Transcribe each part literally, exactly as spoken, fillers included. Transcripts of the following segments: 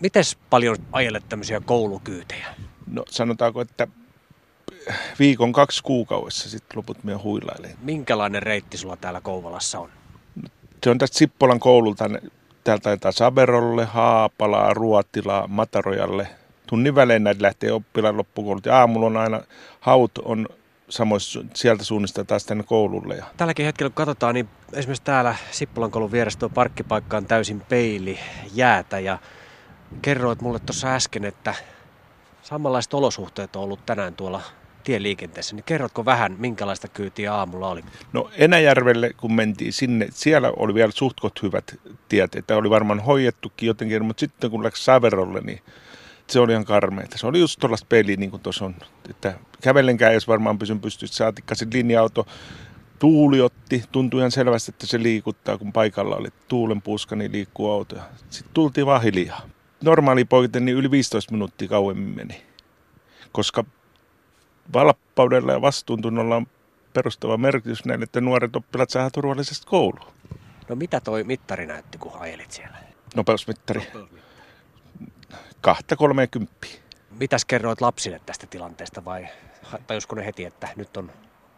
Mites paljon ajelet tämmöisiä koulukyytejä? No sanotaanko, että viikon kaksi kuukaudessa sitten loput minä huilailen. Minkälainen reitti sulla täällä Kouvolassa on? Se on tästä Sippolan koululta, täältä taitaa Saverolle, Haapalaa, Ruotilaa, Matarojalle. Tunnin välein näitä lähtee oppilaan loppukoulut ja aamulla on aina haut on samoissa sieltä suunnista taas tänne koululle. Tälläkin hetkellä kun katsotaan, niin esimerkiksi täällä Sippolan koulun vieressä tuo parkkipaikka on täysin peili jäätä ja kerroit mulle tuossa äsken, että samanlaiset olosuhteet on ollut tänään tuolla tieliikenteessä, niin kerrotko vähän, minkälaista kyytiä aamulla oli? No Enäjärvelle, kun mentiin sinne, siellä oli vielä suhtkot hyvät tiet, että oli varmaan hoidettukin jotenkin, mutta sitten kun läksi Saverolle, niin se oli ihan karmeita. Se oli just tuollaista peliä, niin kuin tuossa on, että kävellenkään edes varmaan pysyn pystyssä, saatikka sitten linja-auto. Tuuli otti, tuntui ihan selvästi, että se liikuttaa, kun paikalla oli tuulen puuska, niin liikkuu auto. Sitten tultiin vaan hiljaa. Normaali poikiten niin yli viisitoista minuuttia kauemmin meni, koska valppaudella ja vastuuntunnolla on perustava merkitys näille, että nuoret oppilaat saadaan turvallisesti kouluun. No mitä toi mittari näytti, kun ajelit siellä? Nopeusmittari. Kahta kolmeenkymppiä. Mitäs kerroit lapsille tästä tilanteesta vai tajusko ne heti, että nyt on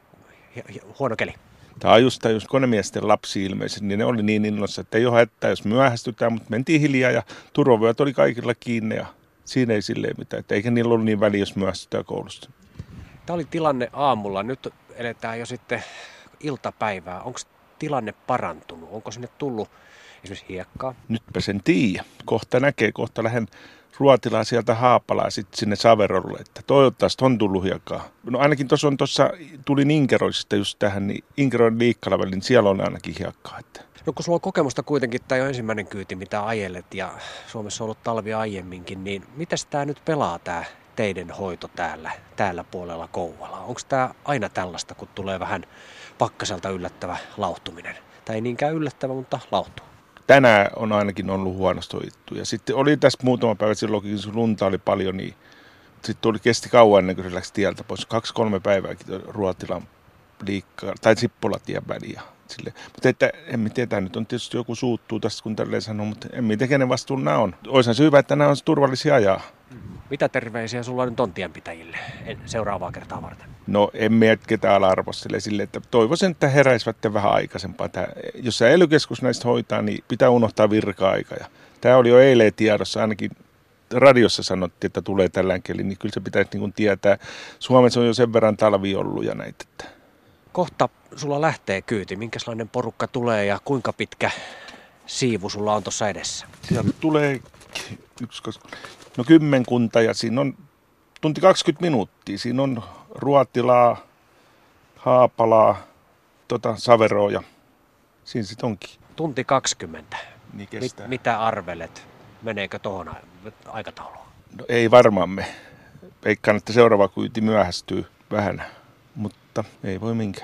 huono keli? Tajus, tajus konemiesten lapsi ilmeisesti, niin ne oli niin innossa, että ei ole hätää, jos myöhästytään, mutta mentiin hiljaa ja turvavyöt oli kaikilla kiinni ja siinä ei silleen mitään, että eikä niillä ollut niin väliä, jos myöhästytään koulusta. Tämä oli tilanne aamulla, nyt eletään jo sitten iltapäivää. Onko tilanne parantunut? Onko sinne tullut esimerkiksi hiekkaa? Nytpä sen tiiä. Kohta näkee, kohta lähden Ruotilaa sieltä Haapalaa sitten sinne Saverolle, että toivottavasti on tullut hiekkaa. No ainakin tuossa on tuossa, tulin Inkeroisista just tähän, niin Inkeroin Liikkalavälin, niin siellä on ainakin hiekkaa. Että. No kun sulla on kokemusta kuitenkin, tämä on ensimmäinen kyyti, mitä ajelet ja Suomessa on ollut talvi aiemminkin, niin mitäs tämä nyt pelaa tämä teidän hoito täällä, täällä puolella Kouvolaa? Onko tämä aina tällaista, kun tulee vähän pakkaselta yllättävä lauhtuminen? Tai ei niinkään yllättävä, mutta lauhtuu. Tänään on ainakin ollut huonosti hoidettu. Ja sitten oli tässä muutama päivä silloinkin, kun lunta oli paljon, niin sitten tuli kesti kauan ennen kuin se läksi tieltä pois. Kaksi-kolme päivääkin Ruotilan liikkaa, tai Sippolatien väliä. Mutta että en tiedä, nyt on tietysti joku suuttuu tästä, kun tälleen sanoo, mutta en tiedä, kenen vastuun nämä on. Olisihan se hyvä, että nämä on turvallisia ajaa. Mitä terveisiä sulla nyt on tienpitäjille seuraavaa kertaa varten? No en miet ketään arvostele sille, että toivoisin, että heräisivät vähän aikaisempaa. Tää, jos se ely keskus näistä hoitaa, niin pitää unohtaa virka-aika. Ja tämä oli jo eilen tiedossa, ainakin radiossa sanottiin, että tulee tällään keli, niin kyllä se pitäisi niin kuin tietää. Suomessa on jo sen verran talvi ollut ja näitä. Että. Kohta sulla lähtee kyyti. Minkälainen porukka tulee ja kuinka pitkä siivu sulla on tuossa edessä? Sieltä tulee yksi, no kymmenkunta ja siinä on tunti kaksikymmentä minuuttia. Siinä on Ruotilaa, Haapalaa, tota, Saveroa ja siinä sitten onkin. Tunti kaksikymmentä. Niin Mit, mitä arvelet? Meneekö tuohon aikatauluun? No ei varmaan me. Veikkaan, että seuraava kyyti myöhästyy vähän, mutta ei voi minkään.